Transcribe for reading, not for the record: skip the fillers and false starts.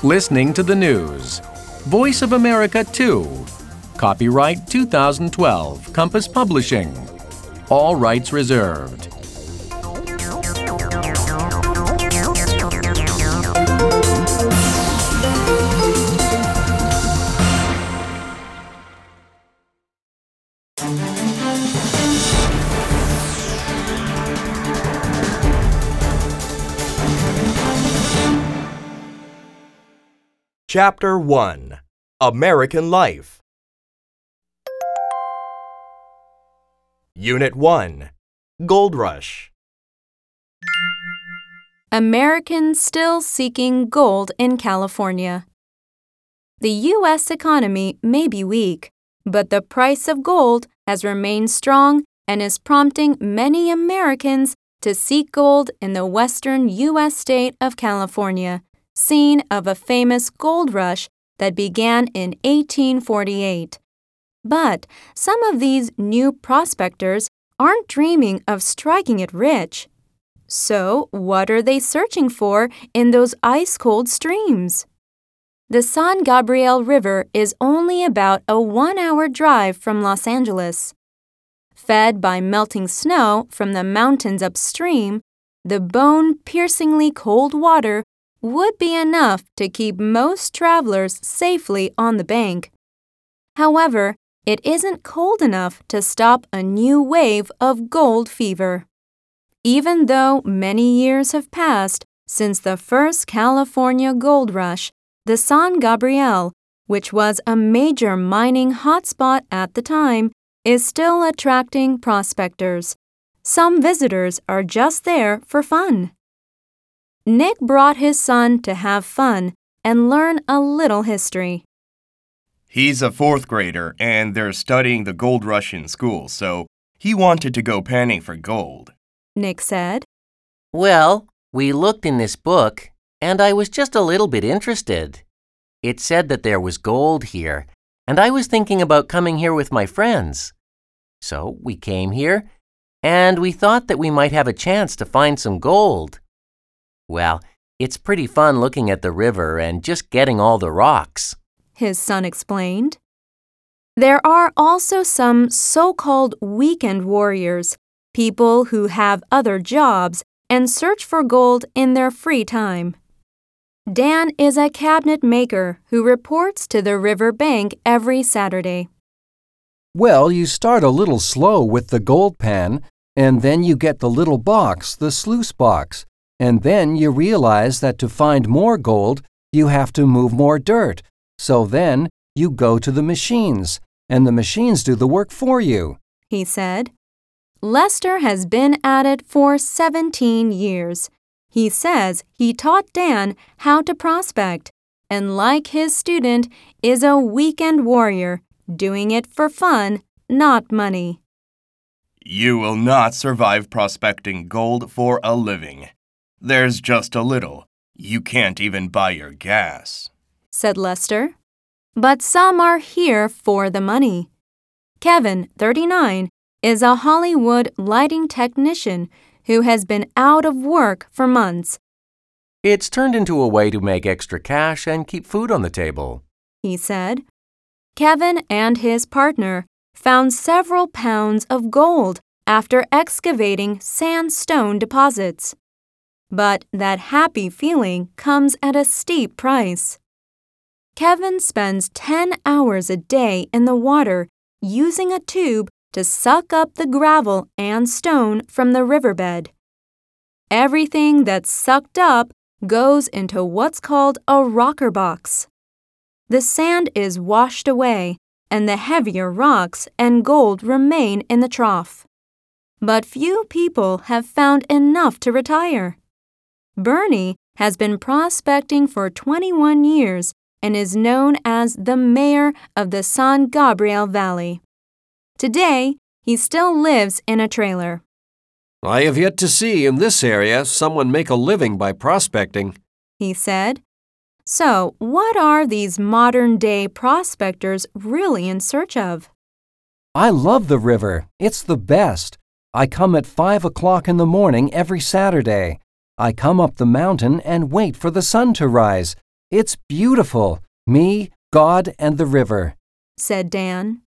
Listening to the news. Voice of America 2. Copyright 2012. Compass Publishing. All rights reserved. Chapter 1. American Life. Unit 1. Gold Rush. Americans still seeking gold in California. The U.S. economy may be weak, but the price of gold has remained strong and is prompting many Americans to seek gold in the western U.S. state of California, scene of a famous gold rush that began in 1848. But some of these new prospectors aren't dreaming of striking it rich. So, what are they searching for in those ice-cold streams? The San Gabriel River is only about a 1-hour drive from Los Angeles. Fed by melting snow from the mountains upstream, the bone-piercingly cold water would be enough to keep most travelers safely on the bank. However, it isn't cold enough to stop a new wave of gold fever. Even though many years have passed since the first California gold rush, the San Gabriel, which was a major mining hotspot at the time, is still attracting prospectors. Some visitors are just there for fun. Nick brought his son to have fun and learn a little history. He's a fourth grader, and they're studying the gold rush in school, so he wanted to go panning for gold. Nick said. Well, we looked in this book, and I was just a little bit interested. It said that there was gold here, and I was thinking about coming here with my friends. So we came here, and we thought that we might have a chance to find some gold. Well, it's pretty fun looking at the river and just getting all the rocks, his son explained. There are also some so-called weekend warriors, people who have other jobs and search for gold in their free time. Dan is a cabinet maker who reports to the river bank every Saturday. Well, you start a little slow with the gold pan, and then you get the little box, the sluice box. And then you realize that to find more gold, you have to move more dirt. So then you go to the machines, and the machines do the work for you, he said. Lester has been at it for 17 years. He says he taught Dan how to prospect, and like his student, is a weekend warrior, doing it for fun, not money. You will not survive prospecting gold for a living. There's just a little. You can't even buy your gas, said Lester. But some are here for the money. Kevin, 39, is a Hollywood lighting technician who has been out of work for months. It's turned into a way to make extra cash and keep food on the table, he said. Kevin and his partner found several pounds of gold after excavating sandstone deposits. But that happy feeling comes at a steep price. Kevin spends 10 hours a day in the water using a tube to suck up the gravel and stone from the riverbed. Everything that's sucked up goes into what's called a rocker box. The sand is washed away, and the heavier rocks and gold remain in the trough. But few people have found enough to retire. Bernie has been prospecting for 21 years and is known as the mayor of the San Gabriel Valley. Today, he still lives in a trailer. I have yet to see in this area someone make a living by prospecting, he said. So, what are these modern-day prospectors really in search of? I love the river. It's the best. I come at 5 o'clock in the morning every Saturday. I come up the mountain and wait for the sun to rise. It's beautiful. Me, God, and the river. said Dan.